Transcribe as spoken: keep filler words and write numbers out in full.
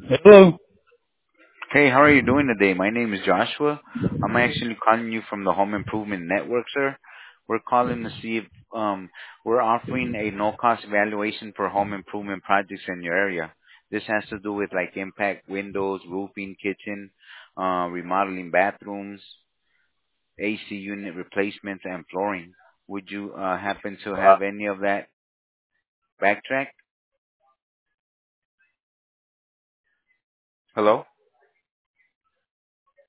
Hello. Hey, how are you doing today? My name is Joshua. I'm actually calling you from the Home Improvement Network, sir. We're calling to see if um we're offering a no-cost evaluation for home improvement projects in your area. This has to do with like impact windows, roofing, kitchen, uh, remodeling bathrooms, A C unit replacements, and flooring. Would you uh, happen to Uh, have any of that backtrack? Hello?